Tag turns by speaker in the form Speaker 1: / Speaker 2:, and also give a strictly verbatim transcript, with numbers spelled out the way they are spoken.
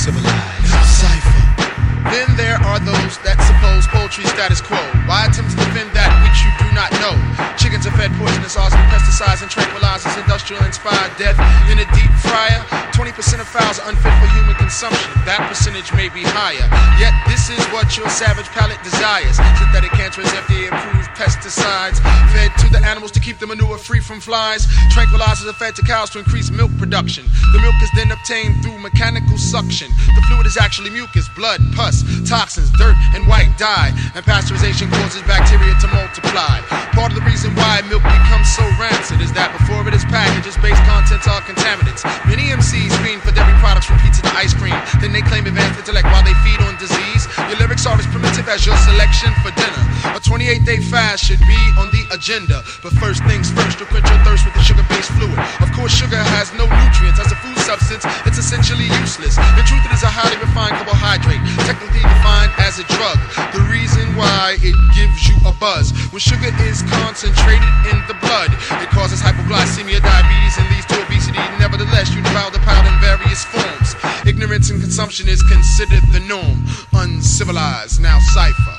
Speaker 1: uncivilized. Now cipher.
Speaker 2: Then there are those that suppose poultry status quo. Why attempt to defend that which you do not know? Chickens are fed poisonous arsenic, pesticides, and tranquilizers, industrial-inspired death in a deep fryer. twenty percent of fowls are unfit for human consumption. That percentage may be higher. Yet this is what your savage palate desires. Synthetic cancerous F D A-approved pesticides fed to the animals to keep the manure free from flies. Tranquilizers are fed to cows to increase milk production. The milk is then obtained through mechanical suction. The fluid is actually mucus, blood, pus, toxins, dirt, and white dye. And pasteurization causes bacteria to multiply. Part of the reason why milk becomes so rancid is that before it is packaged, its base contents are contaminants. Many M Cs screen for dairy products from pizza to ice cream. Then they claim advanced intellect while they feed on disease. Your lyrics are as primitive as your selection for dinner. A twenty-eight day fast should be on the agenda. But first things first, to quench your thirst with the sugar-based fluid. Of course, sugar has no nutrients. As a food substance, it's essentially useless. In truth, it is a highly refined carbohydrate, technically defined as a drug. The reason why it gives you a buzz. When sugar is concentrated in the blood, it causes hypoglycemia, diabetes, and leads to obesity. Nevertheless, you devour the powder in various forms. Ignorance and consumption is considered the norm. Uncivilized, now cipher.